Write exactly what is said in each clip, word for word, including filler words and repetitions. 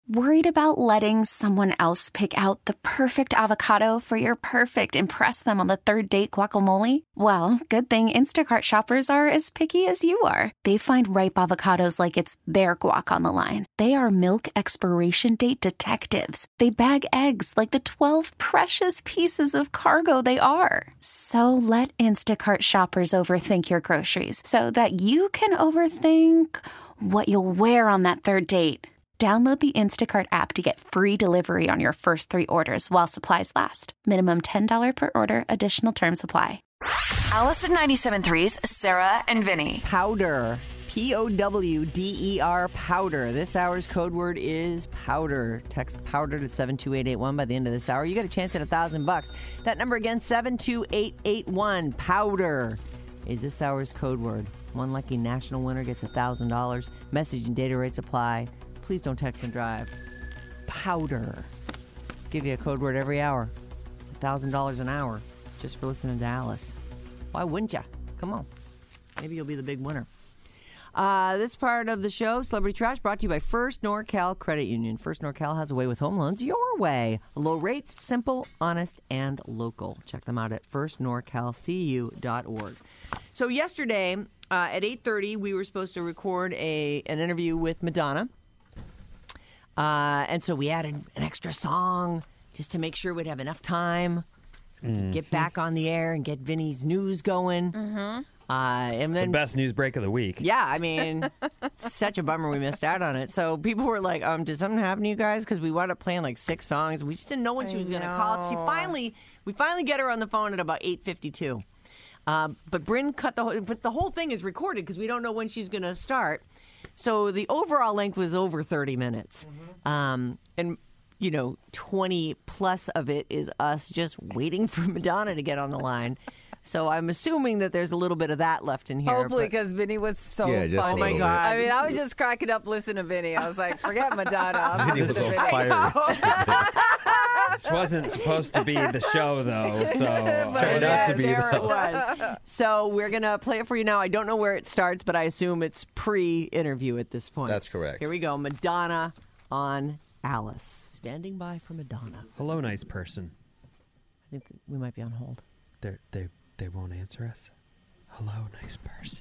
Worried about letting someone else pick out the perfect avocado for your perfect impress them on the third date guacamole? Well, good thing Instacart shoppers are as picky as you are. They find ripe avocados like it's their guac on the line. They are milk expiration date detectives. They bag eggs like the twelve precious pieces of cargo they are. So let Instacart shoppers overthink your groceries so that you can overthink what you'll wear on that third date. Download the Instacart app to get free delivery on your first three orders while supplies last. Minimum ten dollars per order. Additional terms apply. Allison ninety-seven point three's Sarah and Vinny. Powder. P O W D E R, powder. This hour's code word is powder. Text powder to seven two eight eight one by the end of this hour. You get a chance at a thousand bucks. That number again, seven two eight eight one. Powder is this hour's code word. One lucky national winner gets a thousand dollars. Message and data rates apply. Please don't text and drive. Powder. Give you a code word every hour. It's one thousand dollars an hour just for listening to Alice. Why wouldn't you? Come on. Maybe you'll be the big winner. Uh, this part of the show, Celebrity Trash, brought to you by First NorCal Credit Union. First NorCal has a way with home loans your way. Low rates, simple, honest, and local. Check them out at first norcal c u dot org. So yesterday uh, at eight thirty, we were supposed to record a an interview with Madonna. Uh, and so we added an extra song just to make sure we'd have enough time so we could mm-hmm. get back on the air and get Vinny's news going. Mm-hmm. Uh, and then, the best news break of the week. Yeah, I mean, it's such a bummer we missed out on it. So people were like, um, did something happen to you guys? Because we wound up playing like six songs. We just didn't know when she was going to call. She finally, we finally get her on the phone at about eight fifty-two. Uh, but Bryn cut the whole, but the whole thing is recorded because we don't know when she's going to start. So the overall length was over thirty minutes. Mm-hmm. Um, and, you know, twenty plus of it is us just waiting for Madonna to get on the line. So I'm assuming that there's a little bit of that left in here. Hopefully, because Vinny was so yeah, just funny. Oh my God. I mean, I was just cracking up listening to Vinny. I was like, forget Madonna. Vinny was on fire. This wasn't supposed to be the show, though, so Turned out to be, there though. it was. So we're going to play it for you now. I don't know where it starts, but I assume it's pre-interview at this point. That's correct. Here we go. Madonna on Alice. Standing by for Madonna. Hello, nice person. I think that we might be on hold. They're, they they won't answer us. Hello, nice person.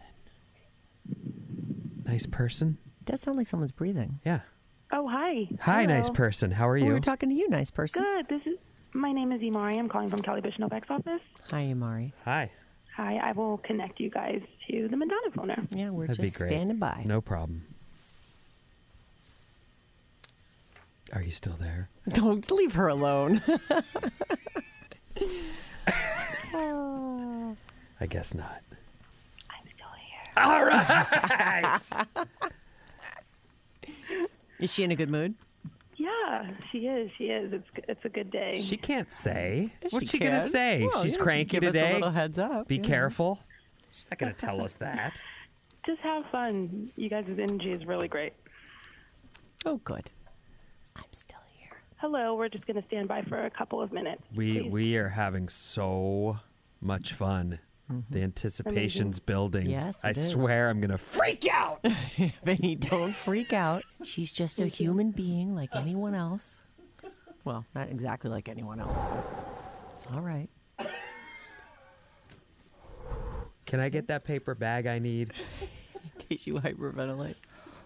Nice person? It does sound like someone's breathing. Yeah. Oh, hi. Hi, Hello. nice person. How are Oh, you? we were talking to you, nice person. Good. This is my name is Imari. I'm calling from Kelly Bush Novak's office. Hi, Amari. Hi. Hi. I will connect you guys to the Madonna phoner. Yeah, we're That'd be just great. standing by. No problem. Are you still there? Don't leave her alone. I guess not. I'm still here. All right. Is she in a good mood? Yeah, she is. She is. It's it's a good day. She can't say. What's she, can. gonna say? Well, She's yeah, she cranky give us a today. little heads up. Be yeah. careful. She's not gonna tell us that. Just have fun. You guys' energy is really great. Oh, good. I'm still here. Hello. We're just going to stand by for a couple of minutes. We please. we are having so much fun. Mm-hmm. The anticipation's Amazing. building. Yes, I it is. swear I'm gonna freak out. Vinny, don't freak out. She's just a human being like anyone else. Well, not exactly like anyone else, but it's all right. Can I get that paper bag I need? In case you hyperventilate.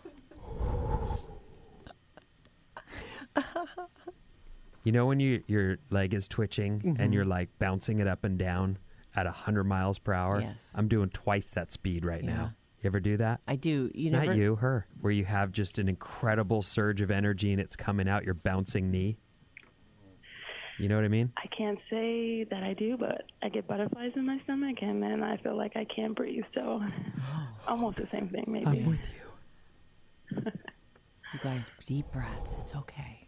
You know when you your leg is twitching Mm-hmm. and you're like bouncing it up and down at one hundred miles per hour? Yes. I'm doing twice that speed right Yeah. now. You ever do that? I do. You Not never. you, her. Where you have just an incredible surge of energy and it's coming out your bouncing knee. You know what I mean? I can't say that I do, but I get butterflies in my stomach, and then I feel like I can't breathe. So almost the same thing, maybe. I'm with you. You guys, deep breaths. It's okay.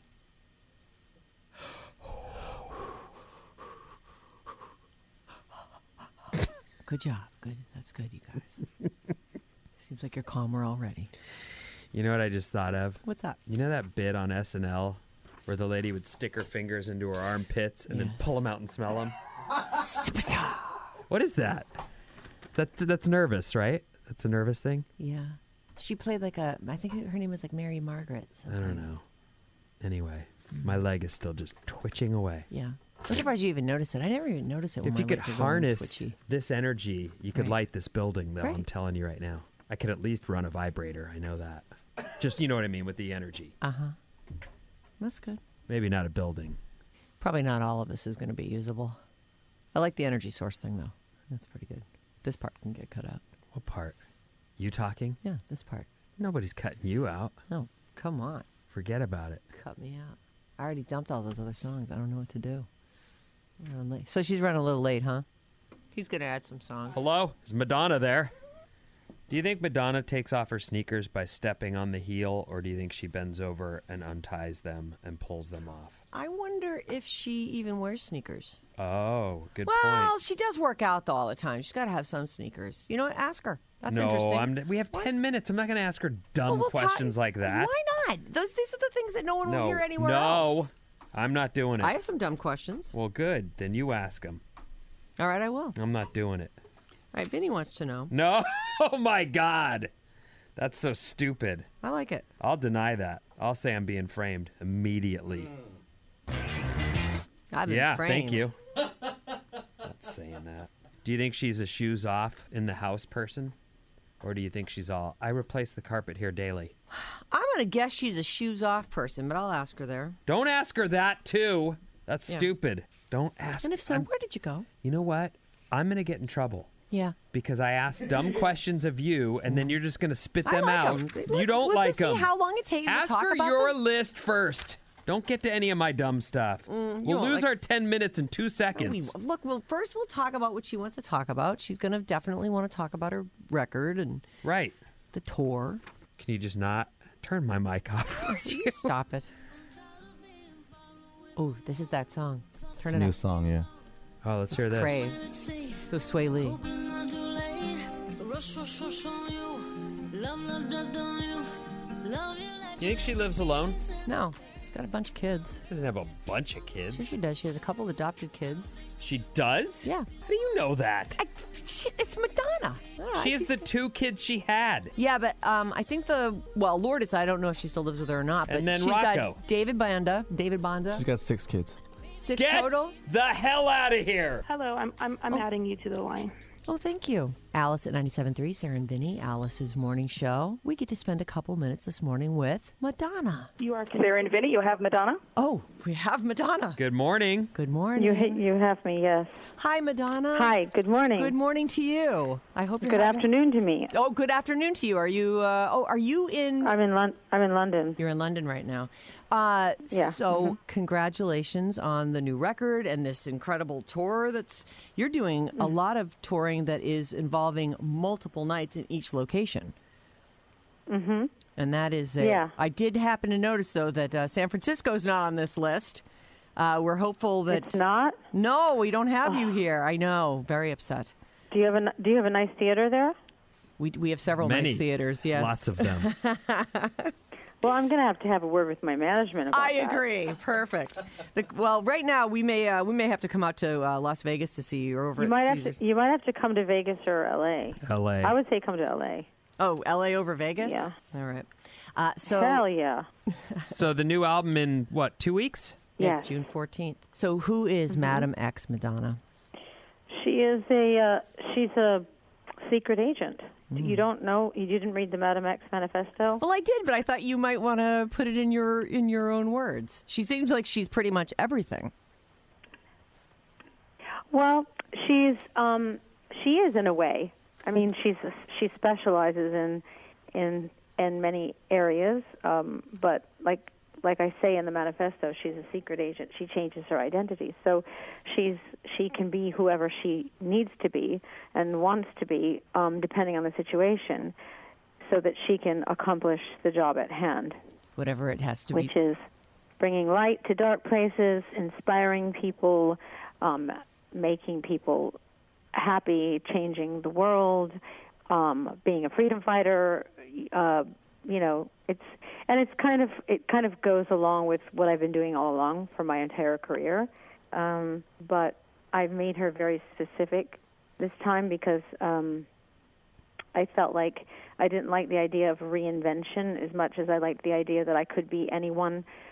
Good job. Good. That's good, you guys. Seems like you're calmer already. You know what I just thought of? What's up? You know that bit on S N L where the lady would stick her fingers into her armpits and Yes. then pull them out and smell them? Superstar. What is that? That that's nervous, right? That's a nervous thing? Yeah. She played like a, I think her name was like Mary Margaret. I Something. don't know. Anyway, my leg is still just twitching away. Yeah. I'm surprised you even noticed it. I never even noticed it when If my you could legs are going harness twitchy. this energy, you could Right. light this building, though. Right. I'm telling you right now. I could at least run a vibrator. I know that. Just, you know what I mean, with the energy. Uh-huh. That's good. Maybe not a building. Probably not all of this is going to be usable. I like the energy source thing, though. That's pretty good. This part can get cut out. What part? You talking? Yeah, this part. Nobody's cutting you out. No, come on. Forget about it. Cut me out. I already dumped all those other songs. I don't know what to do. I'm running late. So she's running a little late, huh? He's going to add some songs. Hello? Is Madonna there? Do you think Madonna takes off her sneakers by stepping on the heel, or do you think she bends over and unties them and pulls them off? I wonder if she even wears sneakers. Oh, good Well, point. she does work out, though, all the time. She's got to have some sneakers. You know what? Ask her. That's no, interesting. I'm, we have What? ten minutes. I'm not going to ask her dumb Well, we'll ta- questions like that. Why not? Those These are the things that no one no, will hear anywhere no, else. I'm not doing it. I have some dumb questions. Well, good. Then you ask him. All right, I will. All I'm not doing it. right, Vinny wants to know. No. Oh, my God. That's so stupid. I like it. I'll deny that. I'll say I'm being framed immediately. I've been Yeah, framed. thank you. Not saying that. Do you think she's a shoes off in the house person? Or do you think she's all, I replace the carpet here daily? I'm going to guess she's a shoes off person, but I'll ask her there. Don't ask her that, too. That's Yeah. stupid. Don't ask. And if so, I'm- where did you go? You know what? I'm going to get in trouble. Yeah. Because I asked dumb questions of you, and then you're just going to spit I them like out. 'em. You Let- don't let's like just see them. how long it takes Ask to talk her about your them. list first. Don't get to any of my dumb stuff. you we'll won't lose like- our ten minutes in two No, seconds. we- look, well, first we'll talk about what she wants to talk about. She's going to definitely want to talk about her record and Right. the tour. Can you just not turn my mic off? You stop it. Oh, this is that song. It's Turn a it new up. song, yeah. Oh, let's This hear is this. Crave. So Sway Lee. You think she lives alone? No, she's got a bunch of kids. She doesn't have a bunch of Sure kids. she does. She has a couple adopted kids. She does? Yeah. How do you know that? I, she, it's Madonna. Oh, I She has see the two kids she had. Yeah, but um, I think the well, Lourdes. I don't know if she still lives with her or not. But And then she's Rocco. got David Banda, David Banda, She's got six kids. six Get total. the hell out of here. Hello, I'm I'm I'm adding you to the line. Oh, thank you, Alice at ninety-seven point three, Sarah and Vinny, Alice's morning show. We get to spend a couple minutes this morning with Madonna. You are Sarah and Vinny. You have Madonna. Oh, we have Madonna. Good morning. Good morning. You ha- you have me, yes. Hi, Madonna. Hi, good morning. Good morning to you. I hope you're Good having- afternoon to me. Oh, good afternoon to you. Are you? Uh, oh, are you in? I'm in Lon- I'm in London. You're in London right now. Uh, Yeah. So Mhm. congratulations on the new record and this incredible tour. That's you're doing a Mm. lot of touring that is involving multiple nights in each location. Mhm. And that is a, Yeah. I did happen to notice though that uh, San Francisco's not on this list. Uh, we're hopeful that It's not? No, we don't have you here. I know. Very upset. Do you have a n- do you have a nice theater there? We we have several Many. nice theaters. Yes, Lots of them. Well, I'm going to have to have a word with my management about I that. agree. Perfect. The, well, right now we may uh, we may have to come out to uh, Las Vegas to see you or over You at might have Caesars. to you might have to come to Vegas or L A. L A. I would say come to L A. Oh, L A over Vegas. Yeah. All right. Uh, so Hell yeah. So the new album in, what, two weeks? yeah, Yes. June fourteenth. So who is Madam X Madonna? She is a uh, she's a secret agent. You don't know? You didn't read the Madam X manifesto? Well, I did, but I thought you might want to put it in your in your own words. She seems like she's pretty much everything. Well, she's um, she is in a way. I mean, she's she specializes in in in many areas, um, but like like I say in the manifesto, she's a secret agent. She changes her identity, so she's she can be whoever she needs to be and wants to be, um, depending on the situation, so that she can accomplish the job at hand, Whatever it has to which be. is bringing light to dark places, inspiring people, um, making people happy, changing the world, um, being a freedom fighter. Uh, you know, it's and it's kind of it kind of goes along with what I've been doing all along for my entire career. Um, but I've made her very specific this time because um, I felt like I didn't like the idea of reinvention as much as I liked the idea that I could be anyone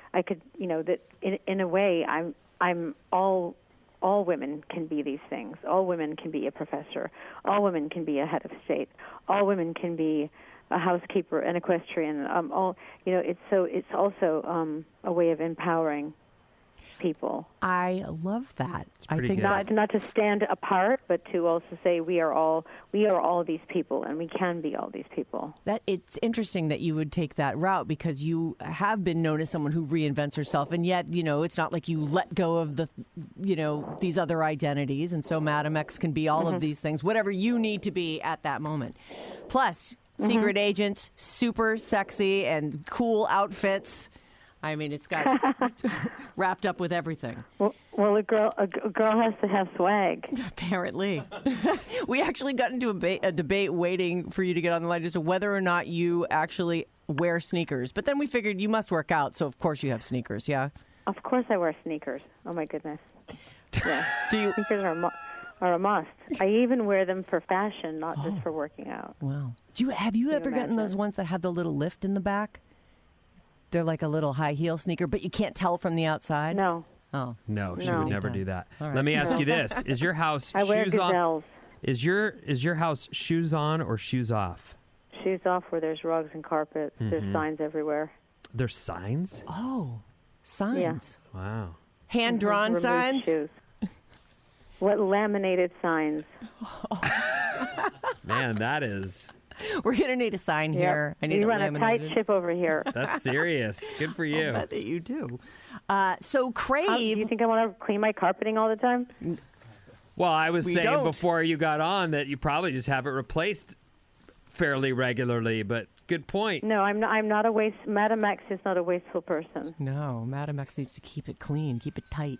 I could, you know, that in in a way, I'm I'm all all women can be these things. All women can be a professor. All women can be a head of state. All women can be a housekeeper, an equestrian. Um, all you know, it's so it's also um, a way of empowering people. I love that. I pretty think good. that Not not to stand apart, but to also say we are all we are all these people, and we can be all these people. that it's interesting that you would take that route because you have been known as someone who reinvents herself, and yet you know it's not like you let go of the, you know, these other identities, and so Madam X can be all Mm-hmm. of these things, whatever you need to be at that moment. Plus, Mm-hmm. secret agents, super sexy and cool outfits. I mean, it's got wrapped up with everything. Well, well, a girl a, g- a girl has to have swag. Apparently. We actually got into a, ba- a debate waiting for you to get on the line as to whether or not you actually wear sneakers. But then we figured you must work out, so of course you have sneakers, yeah? Of course, I wear sneakers. Oh my goodness. Yeah, Do you? sneakers are a, mu- are a must. I even wear them for fashion, not just for working out. Wow. Do you have you you ever gotten those imagine? ones that have the little lift in the back? They're like a little high heel sneaker, but you can't tell from the outside? No, Oh. No, she No. would never Okay. do that. All right. Let me ask you this: Is your house I wear shoes on? gazelles. Is your is your house shoes on or shoes off? Shoes off where there's rugs and carpets. Mm-hmm. There's signs everywhere. There's signs. Oh. Signs. Wow. Hand-drawn Remove signs? Shoes. What laminated signs? Man, that is We're going to need a sign here. I need we it run a tight laminated. ship over here. that's serious. Good for you. I bet that you do. Uh, so How, do Crave... you think I want to clean my carpeting all the time? Well, I was We saying don't. before you got on that you probably just have it replaced fairly regularly, but good point. No, I'm not. I'm not a waste. Madam X is not a wasteful person. No, Madam X needs to keep it clean, keep it tight.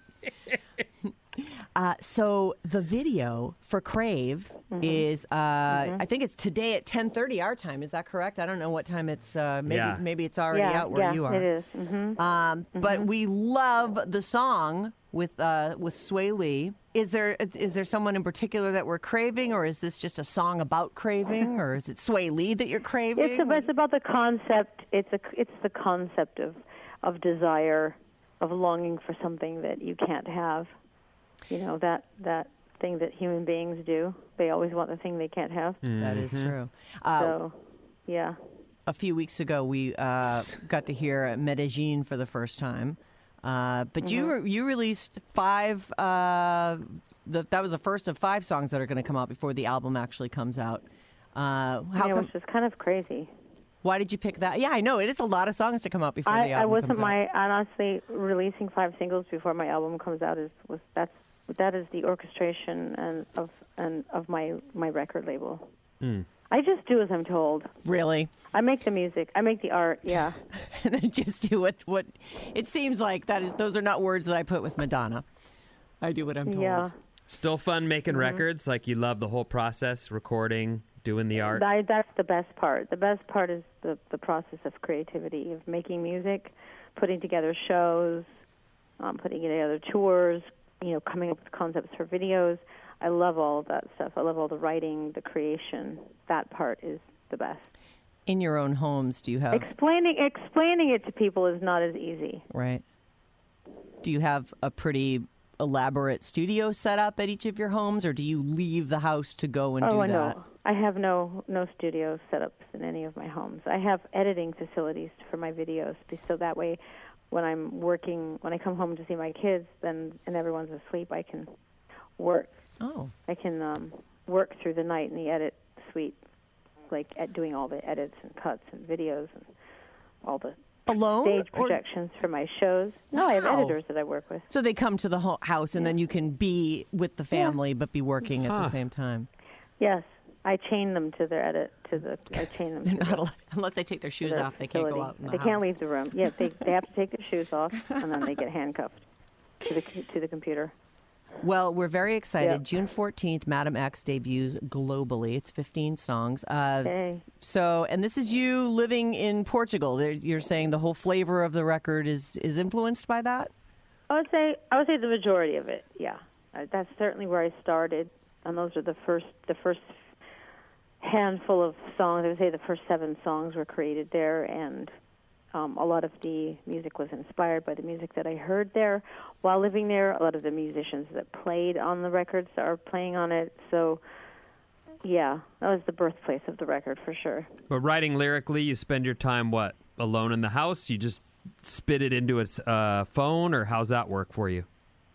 uh, so the video for Crave Mm-hmm. is, uh, I think it's today at ten thirty our time. Is that correct? I don't know what time it's. Uh, maybe Yeah. maybe it's already yeah, out where yeah, you are. it is. Mm-hmm. Um, But we love the song with uh, with Sway Lee. Is there is there someone in particular that we're craving, or is this just a song about craving, or is it Sway Lee that you're craving? It's about, it's about the concept. It's a it's the concept of of desire, of longing for something that you can't have. You know, that that thing that human beings do. They always want the thing they can't have. That is true. Uh, So, yeah. a few weeks ago, we uh, got to hear Medellin for the first time. Uh, but you Mm-hmm. you released five. Uh, the, that was the first of five songs that are going to come out before the album actually comes out. Uh, how you know, come? which is kind of crazy. Why did you pick that? Yeah, I know it is a lot of songs to come out before I, the I album wasn't comes out. my honestly releasing five singles before my album comes out is was that's that is the orchestration and of and of my my record label. I just do as I'm told. Really, I make the music. I make the art. Yeah. and then just do what what it seems like. That is, those are not words that I put with Madonna. I do what I'm told. Yeah. Still fun making Mm-hmm. records? Like you love the whole process, recording, doing the art? I, that's the best part. The best part is the the process of creativity, of making music, putting together shows, um, putting together tours, you know, coming up with concepts for videos. I love all of that stuff. I love all the writing, the creation. That part is the best. In your own homes, do you have Explaining explaining it to people is not as easy. right? Do you have a pretty elaborate studio set up at each of your homes, or do you leave the house to go and oh, do I that? know. I have no no studio setups in any of my homes. I have editing facilities for my videos, so that way, when I'm working, when I come home to see my kids, then and everyone's asleep, I can work. Oh, I can um, work through the night in the edit suite, like at doing all the edits and cuts and videos and all the alone? stage Or- projections for my shows. No, I have Wow. editors that I work with. So they come to the ho- house, and then you can be with the family, but be working at Huh. the same time. Yes, I chain them to their edit to the. I chain them. They're to not the, allowed, unless they take their to shoes their off. They can't go facility. out in the They house. can't leave the room. Yeah, they they have to take their shoes off, and then they get handcuffed to the to the computer. Well, we're very excited. Yep. June fourteenth, Madam X debuts globally. It's fifteen songs. Uh, Hey, so, and this is you living in Portugal. There- You're saying the whole flavor of the record is, is influenced by that? I would say I would say the majority of it. Yeah, uh, that's certainly where I started, and those are the first the first handful of songs. I would say the first seven songs were created there, and Um, a lot of the music was inspired by the music that I heard there while living there. A lot of the musicians that played on the records are playing on it. So, yeah, that was the birthplace of the record for sure. But writing lyrically, you spend your time, what, alone in the house? You just spit it into a uh, phone, or how's that work for you?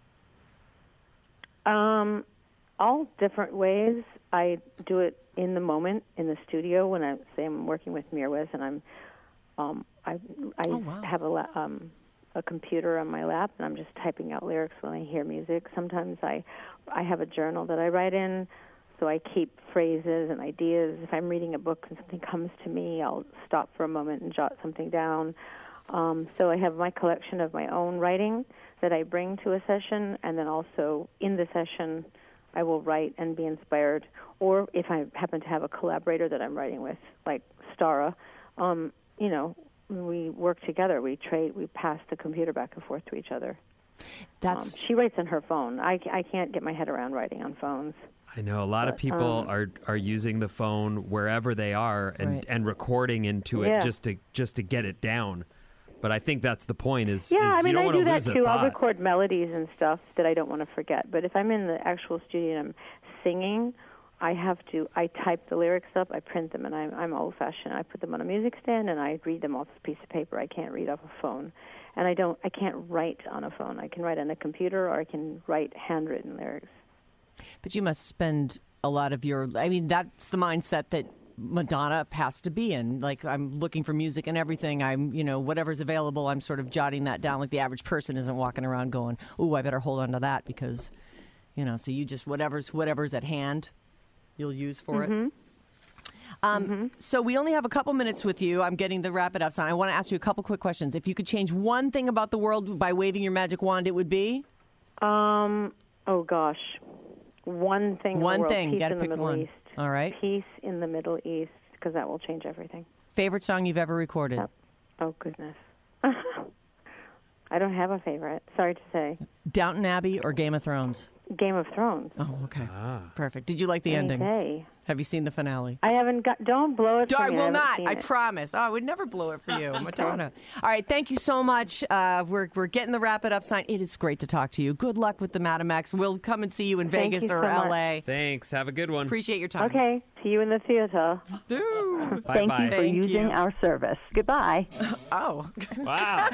Um, all different ways. I do it in the moment in the studio when I say I'm working with Mirwais and I'm um, I I Oh, wow. have a la- um, a computer on my lap and I'm just typing out lyrics when I hear music. Sometimes I I have a journal that I write in, so I keep phrases and ideas. If I'm reading a book and something comes to me, I'll stop for a moment and jot something down. Um, so I have my collection of my own writing that I bring to a session, and then also in the session I will write and be inspired. Or if I happen to have a collaborator that I'm writing with, like Stara, um, you know, we work together. We trade. We pass the computer back and forth to each other. That's Um, she writes on her phone. I, I can't get my head around writing on phones. I know a lot of But, people um, are are using the phone wherever they are and, Right. and recording into it Yeah. just to just to get it down. But I think that's the point. Is Yeah, is I mean, you don't I want do to that lose a too. I'll thought. record melodies and stuff that I don't want to forget. But if I'm in the actual studio and I'm singing, I have to. I type the lyrics up, I print them, and I'm, I'm old-fashioned. I put them on a music stand and I read them off a piece of paper. I can't read off a phone, and I don't. I can't write on a phone. I can write on a computer, or I can write handwritten lyrics. But you must spend a lot of your, I mean, that's the mindset that Madonna has to be in. Like, I'm looking for music and everything. I'm, you know, whatever's available, I'm sort of jotting that down. Like the average person isn't walking around going, ooh, I better hold on to that because, you know, so you just, whatever's, whatever's at hand, you'll use for Mm-hmm. it. Um, So we only have a couple minutes with you. I'm getting the wrap it up sign. I want to ask you a couple quick questions. If you could change one thing about the world by waving your magic wand, it would be? Um. Oh gosh, one thing. in the One world. thing. Peace Gotta in pick the Middle one. East. All right. Peace in the Middle East, because that will change everything. Favorite song you've ever recorded? Yep. Oh goodness. I don't have a favorite. Sorry to say. Downton Abbey or Game of Thrones? Game of Thrones. Oh, okay. Perfect. Did you like the Any ending? day. Have you seen the finale? I haven't got. Don't blow it. For I me. will haven't not. seen I it. promise. Oh, I would never blow it for you, Madonna. All right. Thank you so much. Uh, we're we're getting the wrap it up sign. It is great to talk to you. Good luck with the Madam X. We'll come and see you in Thank Vegas you or so much. L A. Thanks. Have a good one. Appreciate your time. Okay. See you in the theater. Dude. Bye Thank bye. you for Thank using you. our service. Goodbye. Oh. Wow.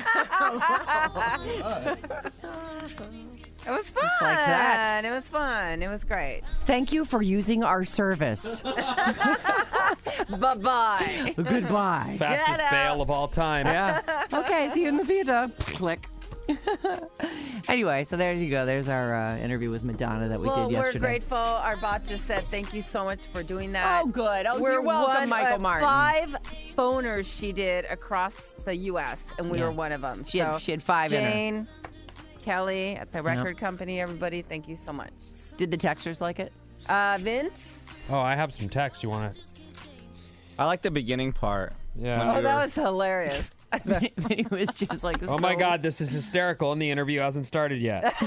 It was fun. like that. It was fun. It was great. Thank you for using our service. Bye-bye. Goodbye. Fastest Get bail out. of all time. Yeah. Okay. See you in the theater. Click. Anyway, so there you go. There's our uh, interview with Madonna that we Well, did yesterday. we're grateful. Our bot just said thank you so much for doing that. Oh, good. Oh, we're you're welcome, one Michael of Martin. Five phoners she did across the U S, and we Yeah. were one of them. She had- So, she had five in her. Jane, Kelly at the record company, everybody, thank you so much. Did the texters like it? Uh, Vince? Oh, I have some text. You want to? I like the beginning part. Yeah. When Oh, we that were- was hilarious. It was just like, Oh my God, this is hysterical, and the interview hasn't started yet. That's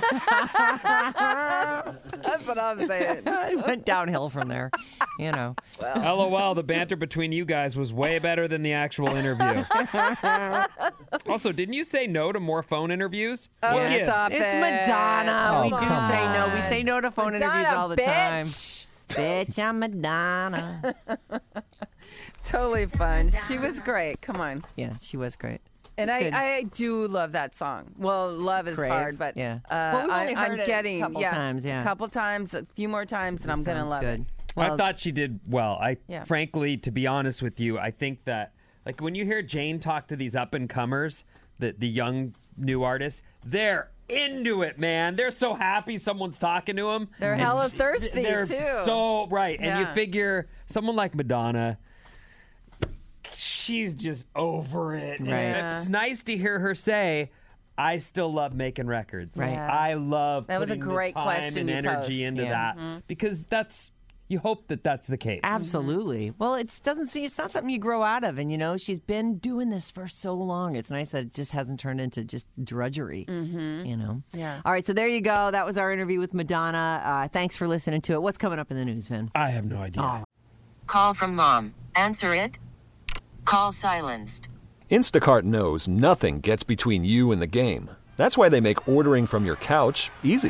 what I'm saying. it went downhill from there. You know. LOL, the banter between you guys was way better than the actual interview. Also, didn't you say no to more phone interviews? Oh, What gives? stop It's it. Madonna. Oh, we do come say no. We on. say no to phone Madonna, interviews all the time. bitch. Bitch, I'm Madonna. Totally fun. She was great. Come on. Yeah, she was great. And It's I, good. I do love that song. Well, love is Crave, hard, but yeah. uh, Well, we've only I, heard I'm it a getting couple yeah, times, yeah. a couple times, a few more times, and I'm gonna Sounds love good. it. I thought she did well. I Yeah. frankly, to be honest with you, I think that like when you hear Jane talk to these up and comers, the the young new artists, they're into it, man. They're so happy someone's talking to them. They're hella thirsty They're too. so right, and you Yeah. figure someone like Madonna, she's just over it. And Right. It's nice to hear her say, "I still love making records. Right. Yeah. I love That was a putting the great time question and you energy posed. into Yeah. that because that's you hope that that's the case. Absolutely. Well, it doesn't see. It's not something you grow out of, and you know, she's been doing this for so long. It's nice that it just hasn't turned into just drudgery. Mm-hmm. You know. Yeah. All right. So there you go. That was our interview with Madonna. Uh, thanks for listening to it. What's coming up in the news, Vin? I have no idea. Oh. Call from mom. Answer it. Call silenced. Instacart knows nothing gets between you and the game. That's why they make ordering from your couch easy.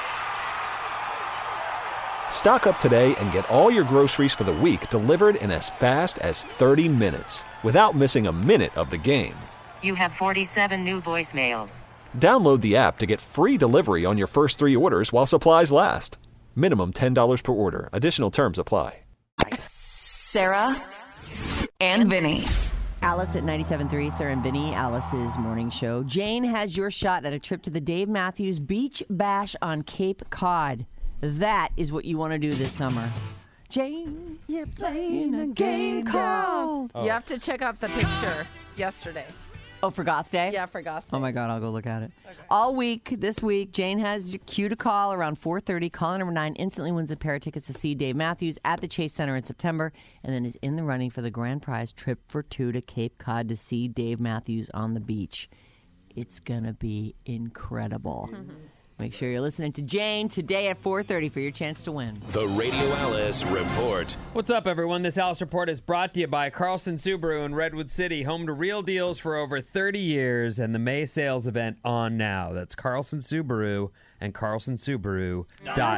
Stock up today and get all your groceries for the week delivered in as fast as thirty minutes without missing a minute of the game. You have forty-seven new voicemails. Download the app to get free delivery on your first three orders while supplies last. Minimum ten dollars per order. Additional terms apply. Sarah and Vinny. Alice at ninety-seven point three, Sarah and Vinny, Alice's morning show. Jane has your shot at a trip to the Dave Matthews Beach Bash on Cape Cod. That is what you want to do this summer. Jane, you're playing a game called. You have to check out the picture yesterday. Oh, for Goth Day? Yeah, for Goth Day. Oh, my God, I'll go look at it. Okay. All week, this week, Jane has cue to call around four thirty. Caller number nine instantly wins a pair of tickets to see Dave Matthews at the Chase Center in September, and then is in the running for the grand prize trip for two to Cape Cod to see Dave Matthews on the beach. It's going to be incredible. Mm-hmm. Make sure you're listening to Jane today at four thirty for your chance to win. The Radio Alice Report. What's up, everyone? This Alice Report is brought to you by Carlson Subaru in Redwood City, home to real deals for over thirty years, and the May sales event on now. That's Carlson Subaru and carlson subaru dot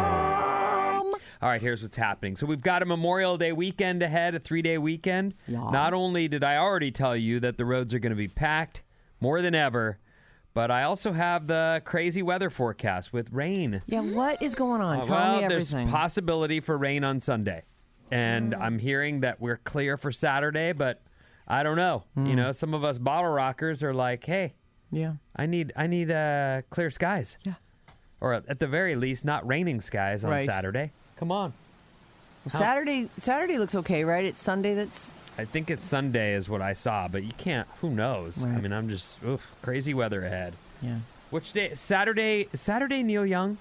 com. All right, here's what's happening. So we've got a Memorial Day weekend ahead, a three-day weekend. Yeah. Not only did I already tell you that the roads are going to be packed more than ever, but I also have the crazy weather forecast with rain. Yeah, what is going on? Uh, Tell well, me everything. There's possibility for rain on Sunday. And Mm. I'm hearing that we're clear for Saturday, but I don't know. Mm. You know, some of us bottle rockers are like, hey, yeah, I need I need uh, clear skies. Yeah. Or at the very least, not raining skies on Right. Saturday. Come on. Well, Saturday Saturday looks okay, right? It's Sunday that's... I think it's Sunday is what I saw, but you can't, who knows? Right. I mean, I'm just, oof, crazy weather ahead. Yeah. Which day? Saturday, Saturday, Neil Young?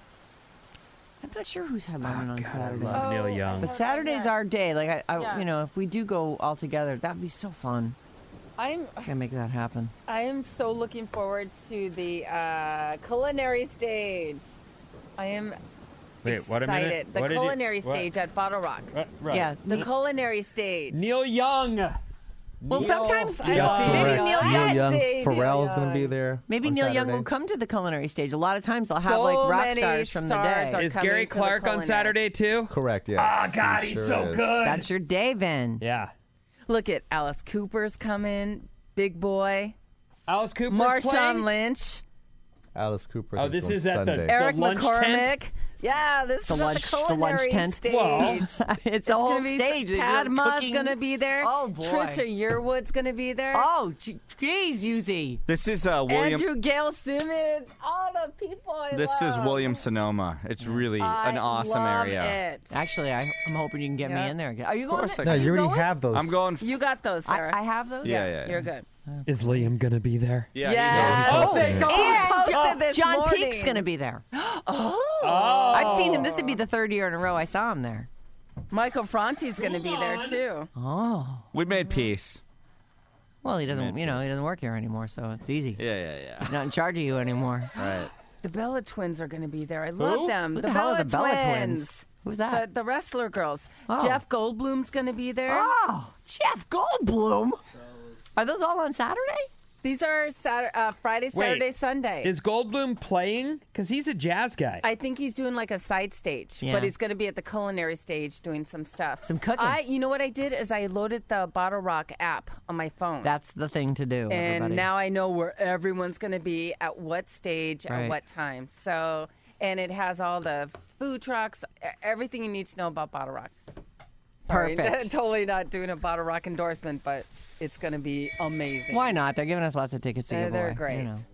I'm not sure who's headlining Oh, on God, Saturday. I love Neil Young. But Saturday's our day. Like, I, I Yeah. you know, if we do go all together, that'd be so fun. I'm Gotta make that happen. I am so looking forward to the uh, culinary stage. I am Wait, excited. what a minute. The What did you- culinary what? stage at Bottle Rock. Uh, right. Yeah. The Ne- culinary stage. Neil Young. well, Neil- sometimes I Neil- love maybe Neil Neil Young. Young. Neil Young, Say Neil Pharrell's going to be Young. there. Maybe on Neil Young Saturday. will come to the culinary stage. A lot of times they'll have So like rock many stars from the stars day. are Is coming Gary to the Clark on culinary. Saturday too? Correct, yes. Oh, God, He he's sure so is. good. That's your day, Vin. Yeah. Look at Alice Cooper's coming. Big boy. Alice Cooper's Marshawn playing? Lynch. Alice Cooper. Oh, is this on is at the- Sunday. Eric lunch McCormick. tent? Yeah, this The is lunch- at the the lunch culinary tent? stage. Well, It's a whole gonna be, stage. They're just Padma's cooking. gonna be there. Oh, boy. Trisha Yearwood's gonna be there. Oh, gee- geez, Yuzi. This is uh, William. Andrew Gail Simmons. All the people I This love. is William Sonoma. It's really I an awesome love area. It. Actually, I, I'm hoping you can get Yeah. me in there again. Are you going? course I No, are you already going? have those. I'm going. F- You got those, Sarah. I, I have those. yeah, yeah, yeah. You're good. Is Liam gonna be there? Yeah. Yeah. Oh, thank and Posted John, this John morning. Peake's going to be there. Oh. Oh. I've seen him. This would be the third year in a row I saw him there. Michael Franti's going to be there too. Oh. We made peace. Well, he doesn't, you know, he doesn't work here anymore, so it's easy. Yeah, yeah, yeah. He's not in charge of you anymore. Right. The Bella Twins are going to be there. I love them. Who the, the hell Bella are the Bella Twins. Twins? Who's that? The, the wrestler girls. Oh. Jeff Goldblum's going to be there. Oh, Jeff Goldblum. Are those all on Saturday? These are Saturday, uh, Friday, Wait, Saturday, Sunday. Is Goldblum playing? Because he's a jazz guy. I think he's doing like a side stage, Yeah. but he's going to be at the culinary stage doing some stuff. Some cooking. I, you know what I did is I loaded the Bottle Rock app on my phone. That's the thing to do, and everybody. now I know where everyone's going to be at what stage Right. at what time. So, and it has all the food trucks, e- everything you need to know about Bottle Rock. Sorry, Perfect. totally not doing a Bottle Rock endorsement, but it's going to be amazing. Why not? They're giving us lots of tickets to They're- give they're away. great. You know.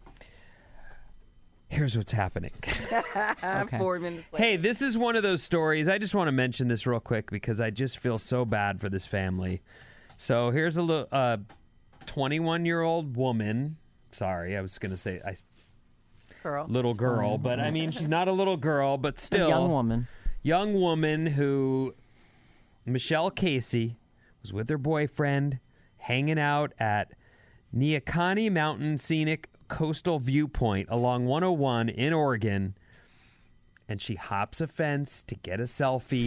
Here's what's happening. Okay. Four minutes later. Hey, this is one of those stories. I just want to mention this real quick because I just feel so bad for this family. So here's a little uh, twenty-one-year-old woman. Sorry, I was going to say I, Girl. little girl, but I mean she's not a little girl, but A still young woman. young woman who Michelle Casey was with her boyfriend hanging out at Neahkani Mountain Scenic Coastal Viewpoint along one oh one in Oregon, and she hops a fence to get a selfie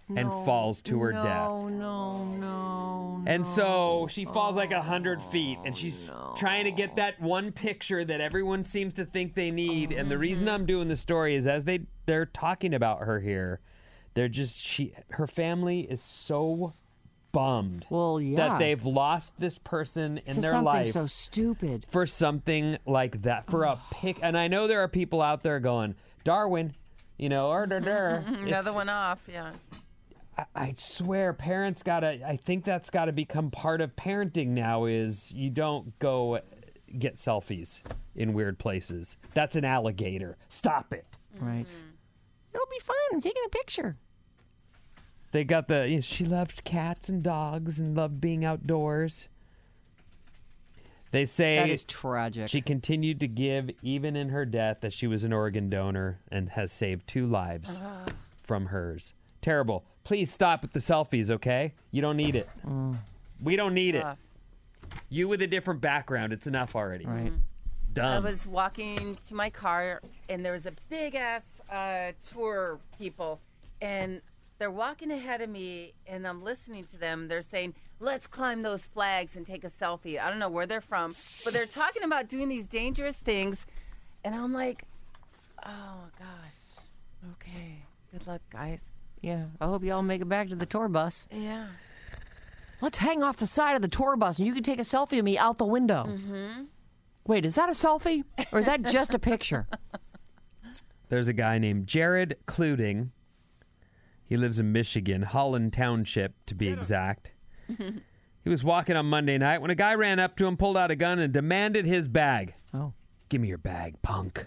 and falls to her no, death. No, no, no. And so she falls like a hundred feet, and she's trying to get that one picture that everyone seems to think they need. And the reason I'm doing the story is as they they're talking about her here, they're just she her family is so bummed. Well, yeah. That they've lost this person in So their something life so stupid for something like that, for a pic. And I know there are people out there going, Darwin, you know, or der, der. Another one off, yeah. I, I swear, parents gotta. I think that's got to become part of parenting now. Is you don't go get selfies in weird places. That's an alligator. Stop it. Right. It'll be fine. I'm taking a picture. They got the. You know, she loved cats and dogs and loved being outdoors. They say That is tragic. She continued to give even in her death, as she was an organ donor and has saved two lives from hers. Terrible. Please stop with the selfies, okay? You don't need it. Mm. We don't need it. Uh. You with a different background, it's enough already. Right. I Dumb. was walking to my car, and there was a big ass uh, tour people, and they're walking ahead of me, and I'm listening to them. They're saying, "Let's climb those flags and take a selfie." I don't know where they're from, but they're talking about doing these dangerous things, and I'm like, "Oh gosh, okay, good luck, guys." Yeah, I hope you all make it back to the tour bus. Yeah. Let's hang off the side of the tour bus, and you can take a selfie of me out the window. Mm-hmm. Wait, is that a selfie, or is that just a picture? There's a guy named Jared Cluding. He lives in Michigan, Holland Township, to be exact. He was walking on Monday night when a guy ran up to him, pulled out a gun, and demanded his bag. Oh. Give me your bag, punk.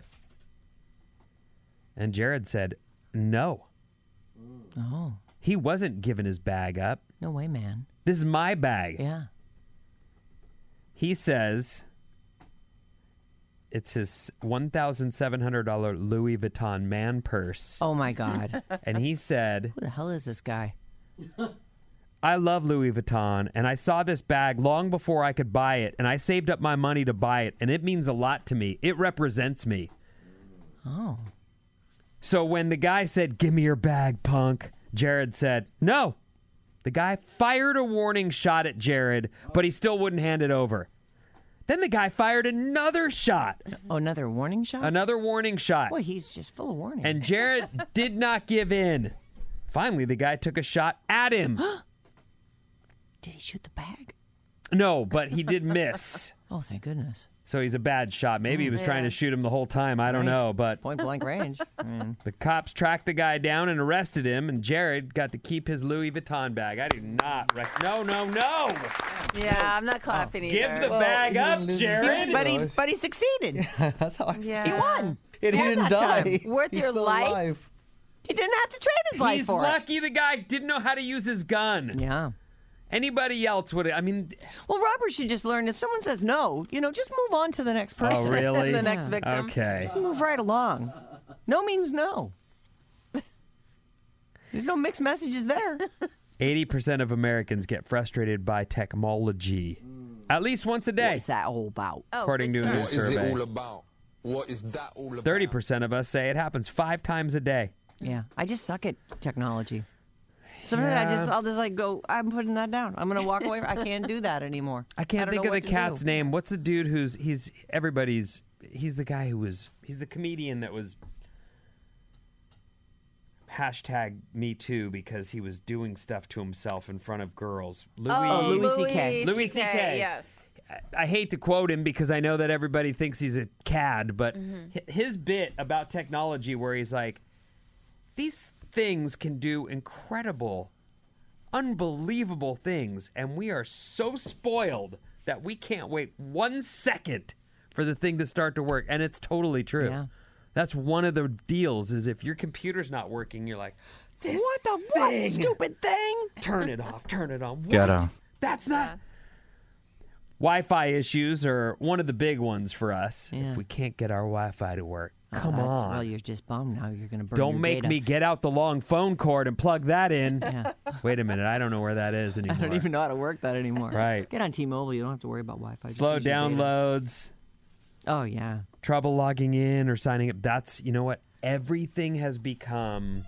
And Jared said, no. Oh. He wasn't giving his bag up. No way, man. This is my bag. Yeah. He says it's his one thousand seven hundred dollars Louis Vuitton man purse. Oh, my God. And he said, who the hell is this guy? I love Louis Vuitton, and I saw this bag long before I could buy it, and I saved up my money to buy it, and it means a lot to me. It represents me. Oh. So when the guy said, give me your bag, punk, Jared said, no. The guy fired a warning shot at Jared, but he still wouldn't hand it over. Then the guy fired another shot. Oh, another warning shot? Another warning shot. Boy, he's just full of warning. And Jared did not give in. Finally, the guy took a shot at him. Did he shoot the bag? No, but he did miss. Oh, thank goodness. So he's a bad shot. Maybe he was Yeah. trying to shoot him the whole time. I don't Range. know, but Point blank range. I mean, the cops tracked the guy down and arrested him, and Jared got to keep his Louis Vuitton bag. I do not rec- No, no, no. Yeah, I'm not clapping either. Give the bag up, Jared. but he, but he succeeded. That's how I Yeah. He won. And he Won didn't that die. time. Worth He's your still life? alive. He didn't have to trade his life He's for lucky the guy didn't know how to use his gun. it. Yeah. Anybody else would. I mean, Well, Robert should just learn if someone says no, you know, just move on to the next person. oh really? The next Yeah. victim. Okay. Just move right along. No means no. There's no mixed messages there. eighty percent of Americans get frustrated by technology at least once a day, What's that all about? Oh, according for to a sure. new What is it survey. all about? What is that all about? thirty percent of us say it happens five times a day. Yeah, I just suck at technology. Sometimes I Yeah. just, I'll just like go, I'm putting that down. I'm going to walk away. I can't do that anymore. I can't don't think know of the what to cat's do. name. What's the dude who's he's everybody's he's the guy who was he's the comedian that was hashtag me too because he was doing stuff to himself in front of girls. Louis Oh, Louis C K. Louis C K. Yes. I hate to quote him because I know that everybody thinks he's a cad, but hi- his bit about technology where he's like, these things can do incredible, unbelievable things, and we are so spoiled that we can't wait one second for the thing to start to work. And it's totally true. Yeah. That's one of the deals is if your computer's not working, you're like, this What the thing, what, stupid thing? turn it off, turn it on. What? Ghetto. That's not... Wi-Fi issues are one of the big ones for us. Yeah. If we can't get our Wi-Fi to work, come Oh, that's- on. Well, you're just bummed now. You're going to burn Don't your make data. me get out the long phone cord and plug that in. Yeah. Wait a minute, I don't know where that is I anymore. don't even know how to work that anymore. Right. Get on T-Mobile. You don't have to worry about Wi-Fi. Just Slow use your data. downloads, Oh, yeah. trouble logging in or signing up. That's, you know what? Everything has become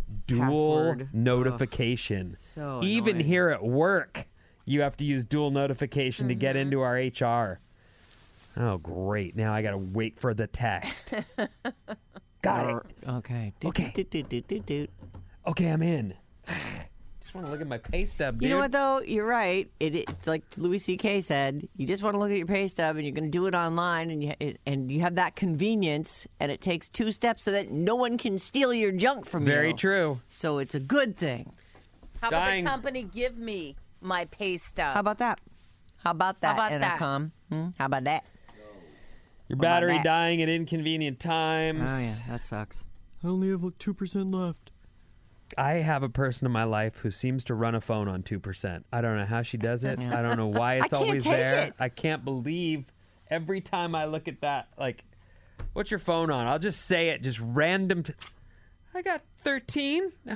dual Password. notification. Ugh, so Even annoying. here at work, you have to use dual notification to get into our H R. Oh, great. Now I got to wait for the text. Got Or- it. Okay. Doot, Okay. doot, doot, doot, doot, doot. Okay, I'm in. Just want to look at my pay stub, dude. You know what, though? You're right. It, it's like Louis C K said, you just want to look at your pay stub and you're going to do it online and you, it, and you have that convenience and it takes two steps so that no one can steal your junk from you. Very true. So it's a good thing. How about Dying. the company give me my pay stub? How about that? How about that, about that? Intercom? Hmm? How about that? Your What about battery that? dying at inconvenient times. Oh, yeah. That sucks. I only have like two percent left. I have a person in my life who seems to run a phone on two percent. I don't know how she does it. I don't know why it's I can't always take there. it. I can't believe every time I look at that, like, what's your phone on? I'll just say it, just random. T- I got thirteen. I'm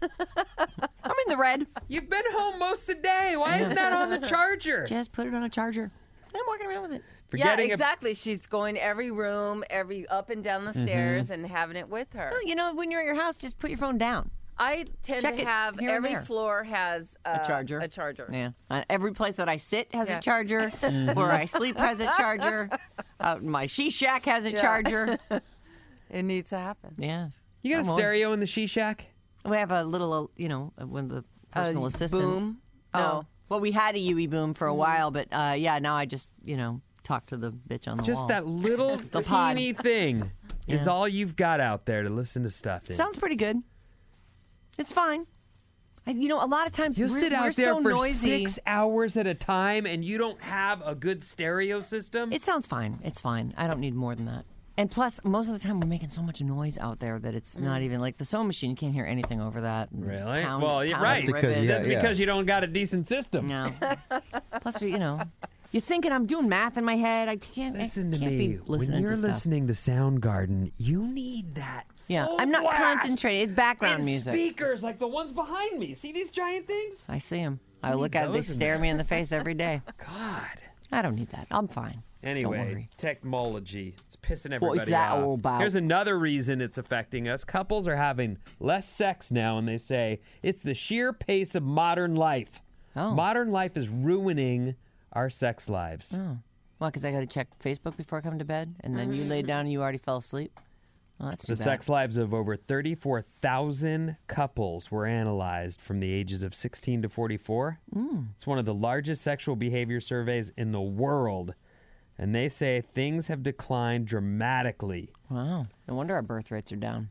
in the red. You've been home most of the day. Why isn't that on the charger? Just put it on a charger. I'm walking around with it. Forgetting yeah, a- exactly. She's going every room, every up and down the Mm-hmm. stairs, and having it with her. Well, you know, when you're at your house, just put your phone down. I tend Check to it have here and every there. floor has uh, A charger. A charger. Yeah. Uh, every place that I sit has Yeah. a charger. Where I sleep has a charger. Uh, my she shack has a Yeah. charger. It needs to happen. Yeah. You got I'm a always- stereo in the she shack? We have a little, uh, you know, uh, when the personal Uh, assistant. boom? Oh. No. Well, we had a U E boom for a while, but uh, yeah, now I just, you know, talk to the bitch on the Just wall. that little The pod. teeny thing is Yeah. all you've got out there to listen to stuff in. Sounds pretty good. It's fine. I, you know, a lot of times You'll we're, sit we're out there so for noisy. six hours at a time and you don't have a good stereo system? It sounds fine. It's fine. I don't need more than that. And plus, most of the time, we're making so much noise out there that it's not even like the sewing machine. You can't hear anything over that. Really? Pound, well, you're pound right. the because you- That's yeah. because you don't got a decent system. No. Plus, you know, you're thinking I'm doing math in my head. I can't. Listen I to can't me. Be listening When you're to stuff. listening to Soundgarden, you need that. Yeah, full I'm not blast concentrating. It's background and music. Speakers like the ones behind me. See these giant things? I see them. I You look need at it. They those in stare there. me in the face every day. God. I don't need that. I'm fine. Don't Anyway, worry. technology. It's pissing everybody What is that off. all about? Here's another reason it's affecting us. Couples are having less sex now, and they say it's the sheer pace of modern life. Oh. Modern life is ruining our sex lives. Oh. Well, because I got to check Facebook before I come to bed, and then you laid down and you already fell asleep. Well, that's too The bad. sex lives of over thirty-four thousand couples were analyzed from the ages of sixteen to forty-four. Mm. It's one of the largest sexual behavior surveys in the world. And they say things have declined dramatically. Wow. No wonder our birth rates are down.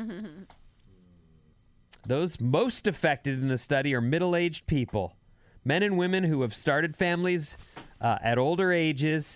Those most affected in the study are middle-aged people, men and women who have started families uh, at older ages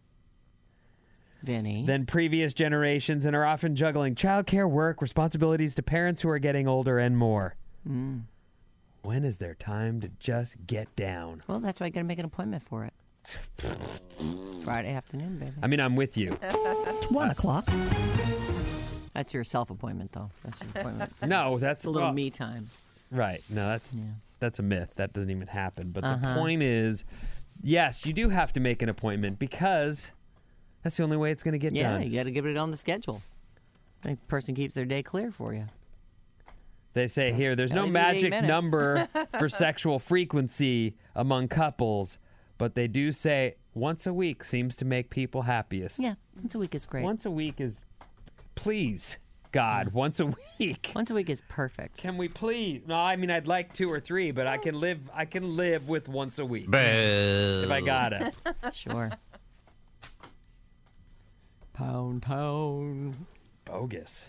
Vinny. than previous generations and are often juggling childcare, work, responsibilities to parents who are getting older, and more. Mm. When is there time to just get down? Well, that's why you got to make an appointment for it. Friday afternoon, baby. I mean, I'm with you. One o'clock. That's your self-appointment, though. That's your appointment. No, that's It's a little well, me time. Right. No, that's that's a myth. That doesn't even happen. But the Uh-huh. point is, yes, you do have to make an appointment because that's the only way it's going to get Yeah, done. you got to give it on the schedule. The person keeps their day clear for you. They say here, there's no Gotta do eight magic minutes. number for sexual frequency among couples, but they do say once a week seems to make people happiest. Yeah, once a week is great. Once a week is, please, God, once a week. Once a week is perfect. Can we please? No, I mean I'd like two or three, but I can live. I can live with once a week if I gotta. Sure. Pound, pound. Bogus.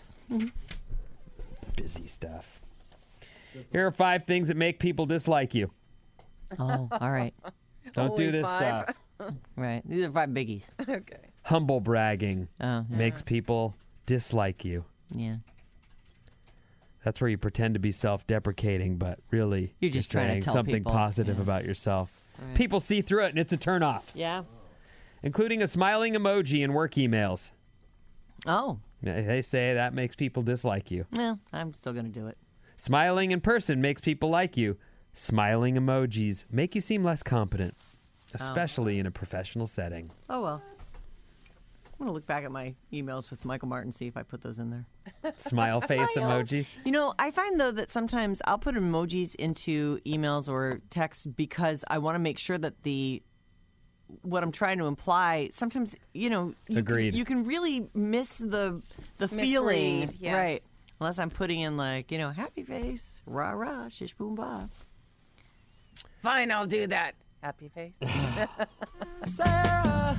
Busy stuff. Here are five things that make people dislike you. Oh, all right. Don't do Only this five? stuff. Right. These are five biggies. Okay. Humble bragging Oh, yeah. makes people dislike you. Yeah. That's where you pretend to be self-deprecating, but really You're just trying to saying tell something people. positive Yeah. about yourself. Right. People see through it, and it's a turnoff, Yeah. including a smiling emoji in work emails. Oh. They say that makes people dislike you. Well, I'm still going to do it. Smiling in person makes people like you. Smiling emojis make you seem less competent, especially in a professional setting. Oh, well. I'm going to look back at my emails with Michael Martin, see if I put those in there. Smile face Smile. emojis. You know, I find, though, that sometimes I'll put emojis into emails or texts because I want to make sure that the what I'm trying to imply, sometimes, you know, you Agreed. Can, you can really miss the the feeling. Misread, yes. Right. Unless I'm putting in, like, you know, happy face, rah, rah, shish, boom, bah. Fine, I'll do that. Happy face. Sarah,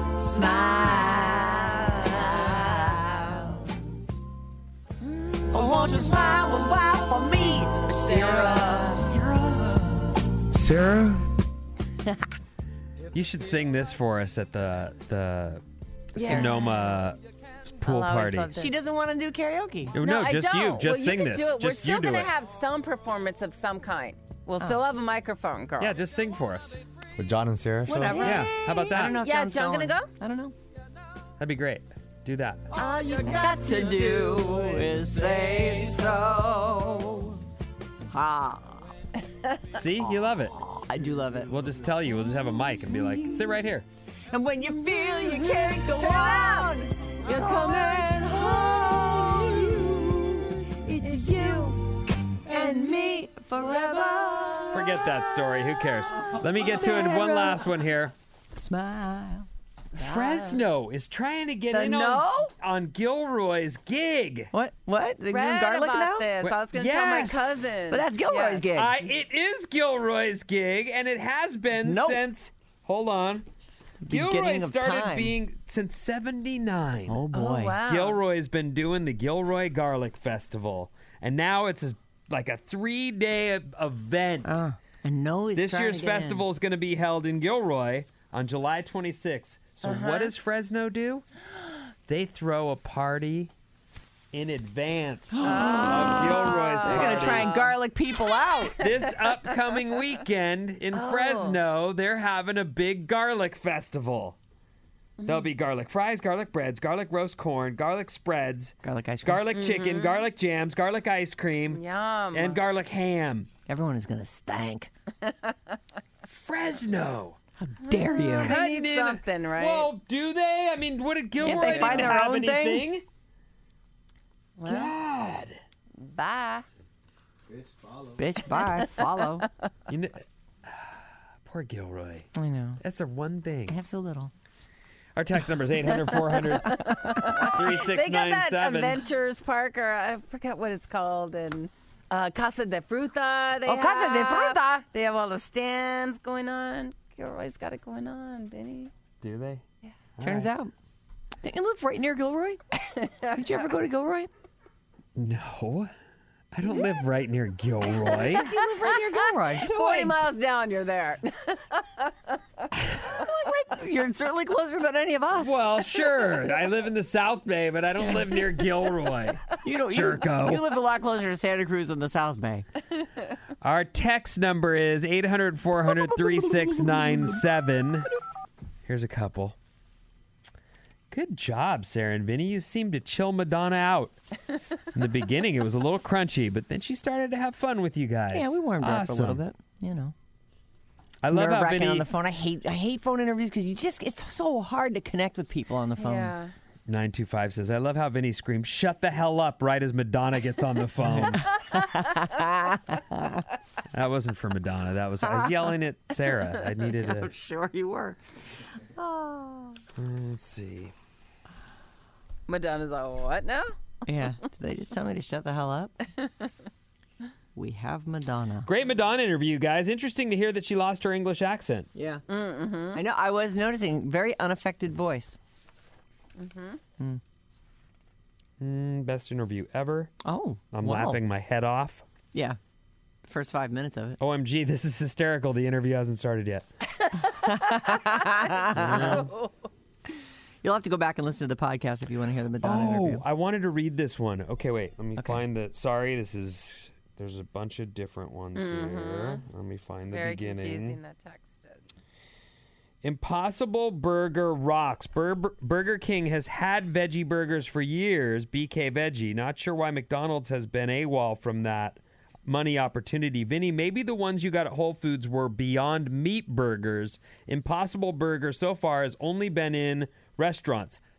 smile. I want you to smile a while for me, Sarah. Sarah. Sarah? You should sing this for us at the the Yes. Sonoma pool I'll always party. love this. She doesn't want to do karaoke. No, no, I just you. don't. Just well, sing you can this. Do it. We're Just still you do gonna it. have some performance of some kind. We'll still have a microphone, girl. Yeah, just sing for us. With John and Sarah? show up? Whatever. Yeah, how about that? I don't know if Yeah, John's is John going. gonna go? I don't know. That'd be great. Do that. All you got to do is say so. Ha. See, you love it. I do love it. We'll just tell you. We'll just have a mic and be like, sit right here. And when you feel you can't go on, you're coming home. It's you and me forever. Forget that story. Who cares? Let me get to it. One last one here. Smile. Fresno is trying to get The in no? on, on Gilroy's gig. What? What? They're doing Read garlic about now? this. What? I was gonna Yes. tell my cousin. But that's Gilroy's Yes. gig. I, it is Gilroy's gig, and it has been Nope. since. Hold on. Beginning Gilroy of started time. being since seventy-nine. Oh, boy. Oh, wow. Gilroy's been doing the Gilroy Garlic Festival, and now it's a, like a three-day e- event. Uh, and no, he's This trying year's to get in. festival is going to be held in Gilroy on July twenty-sixth. So Uh-huh. what does Fresno do? They throw a party in advance of Gilroy's They're party. going to try and garlic people out. This upcoming weekend in Oh. Fresno, they're having a big garlic festival. There'll be garlic fries, garlic breads, garlic roast corn, garlic spreads, Garlic ice cream. garlic chicken, garlic jams, garlic ice cream, Yum. and garlic ham. Everyone is going to stank. Fresno. How dare you? They Cutting need in- something, right? Well, do they? I mean, what did Gilroy they find didn't their have own thing? anything? Well, God. bye. Bitch, bye. Follow. You know, poor Gilroy. I know. That's the one thing. I have so little. Our text number is eight hundred, four hundred, three six They got nine that seven. Adventures Park, or I forget what it's called, and uh, Casa de Fruta. They Oh, Casa de have. Fruta. They have all the stands going on. Gilroy's got it going on, Benny. Do they? Turns out. Didn't you live right near Gilroy? Did you ever go to Gilroy? No. I don't live right near Gilroy. You live right near Gilroy. Forty miles down, you're there. You're certainly closer than any of us. Well, sure. I live in the South Bay, but I don't live near Gilroy. you don't. Jerko. You, you live a lot closer to Santa Cruz than the South Bay. Our text number is eight hundred, four hundred, three six nine seven. Here's a couple. Good job, Sarah and Vinny. You seemed to chill Madonna out. In the beginning, it was a little crunchy, but then she started to have fun with you guys. Yeah, we warmed her up a little Awesome. bit. You know. I It's love how nerve-wracking Vinny... on the phone. I hate. I hate phone interviews because you just. It's so hard to connect with people on the phone. Yeah. nine two five says, I love how Vinny screams, shut the hell up, right as Madonna gets on the phone. That wasn't for Madonna. That was, I was yelling at Sarah. I needed I'm a... sure you were. Oh. Let's see. Madonna's all, what now? Yeah. Did they just tell me to shut the hell up? We have Madonna. Great Madonna interview, guys. Interesting to hear that she lost her English accent. Yeah. Mm-hmm. I know. I was noticing very unaffected voice. Mm-hmm. Mm. Mm, best interview ever. Oh. I'm wow. laughing my head off. Yeah. The first five minutes of it. O M G, this is hysterical. The interview hasn't started yet. You'll have to go back and listen to the podcast if you want to hear the Madonna interview. Oh, I wanted to read this one. Okay, wait. Let me Okay. find the... Sorry, this is... There's a bunch of different ones here. Let me find the Very beginning. confusing, that text is. Impossible Burger rocks. Bur- Burger King has had veggie burgers for years, B K Veggie. Not sure why McDonald's has been AWOL from that money opportunity. Vinny, maybe the ones you got at Whole Foods were Beyond Meat burgers. Impossible Burger so far has only been in restaurants.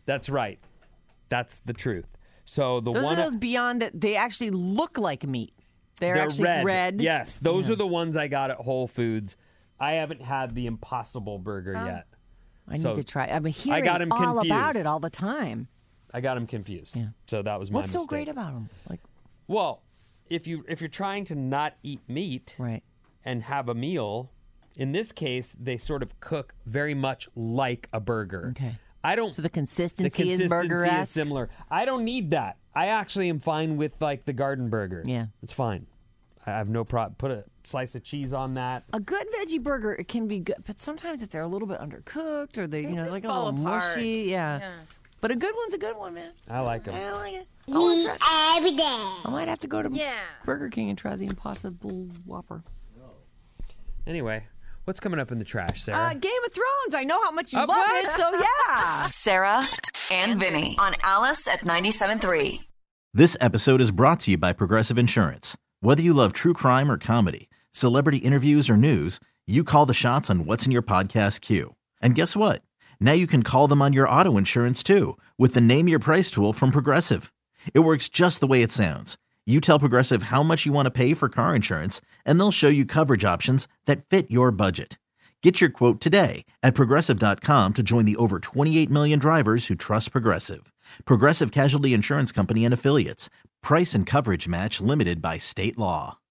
That's right. That's the truth. So the those one are those Beyond that they actually look like meat. They're, they're actually red. red. Yes, those Yeah. are the ones I got at Whole Foods. I haven't had the Impossible Burger Oh. yet. I need So to try. I've been hearing I got him all confused. about it all the time. I got him confused. Yeah. So that was my What's so mistake. great about them? Like, Well, if you if you're trying to not eat meat right. and have a meal, in this case, they sort of cook very much like a burger. Okay. I don't. So the consistency, The consistency is burger-esque? is similar. I don't need that. I actually am fine with like the garden burger. Yeah. It's fine. I have no problem. Put a slice of cheese on that. A good veggie burger, it can be good, but sometimes if they're a little bit undercooked or they, you know, just like a fall little apart. mushy, yeah. Yeah. But a good one's a good one, man. I like them. I like it. I wanna try- every day. I might have to go to Yeah. Burger King and try the Impossible Whopper. Anyway, what's coming up in the trash, Sarah? Uh, Game of Thrones. I know how much you Oh, love what? it, so yeah. Sarah and Vinny on Alice at ninety-seven point three. This episode is brought to you by Progressive Insurance. Whether you love true crime or comedy, celebrity interviews or news, you call the shots on what's in your podcast queue. And guess what? Now you can call them on your auto insurance too with the Name Your Price tool from Progressive. It works just the way it sounds. You tell Progressive how much you want to pay for car insurance, and they'll show you coverage options that fit your budget. Get your quote today at Progressive dot com to join the over twenty-eight million drivers who trust Progressive. Progressive Casualty Insurance Company and Affiliates. Price and coverage match limited by state law.